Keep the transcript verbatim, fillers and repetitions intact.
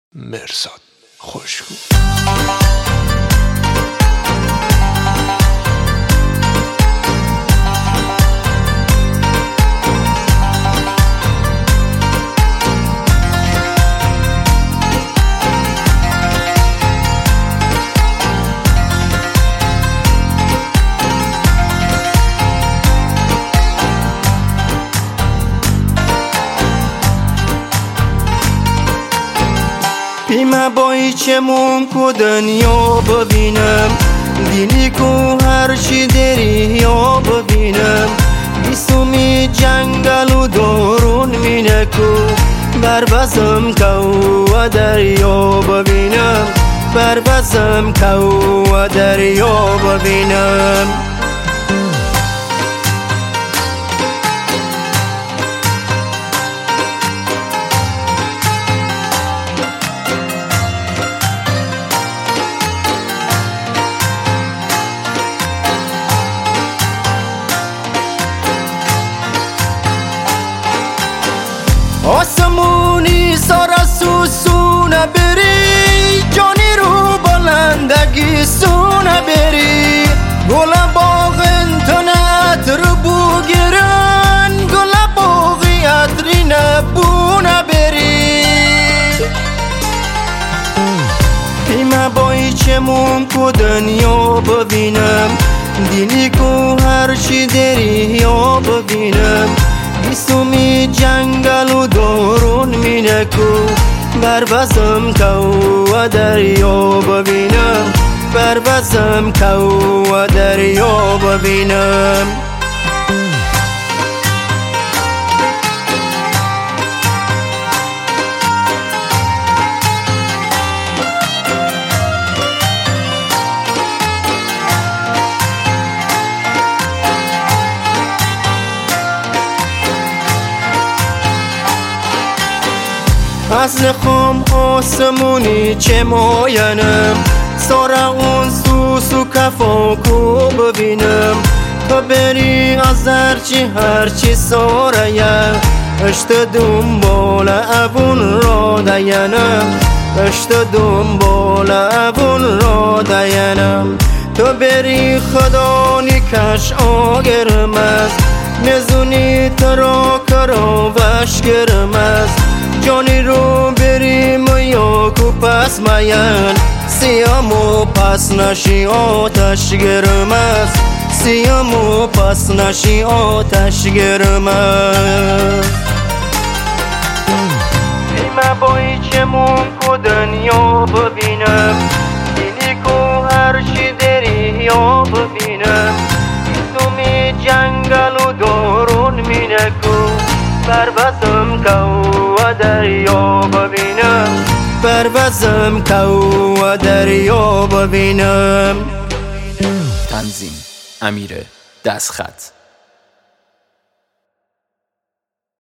مرصاد خوشگو. پیمه بایی چمون کو دنیا ببینم، دینی کو هرچی دریا ببینم، بیسومی جنگل و دارون مینه کو بربزم کو و دریا ببینم، بربزم کو و دریا ببینم. آسمونی سارا سوسونه بری، جانی رو بلندگی سونه بری، گل باغن تنت رو بگیرن، گل باغی عطری نبونه بری. پیمه بایی چمون کو دنیا ببینم، دینی کو هرچی دریا ببینم، بیسومی جنگل و دارون مینه کو بربزم کو و دریا ببینم، بربزم کو و دریا ببینم. اصل خام آسمونی چه ماینم، سارا اون سوس و کفا کو ببینم، تو بری از هرچی هرچی سارا اشت دنبال ابون را دینم، اشت دنبال ابون را دینم. تو بری خدا نیکش آگرم است، نزونی تو را کرا وش گرم است، جانی رو بریم یا کو پس مین، سیم و پس نشی آتش گرم است، سیم و پس نشی آتش گرم است. پیمه بایی چمون کو دنیا ببینم، دینی کو هرچی دریا ببینم، بیسومی جنگل و دارون مینه کو بربزم کو و دریا ببینم، بربزم کو و دریا ببینم. تنظیم امیر دستخط.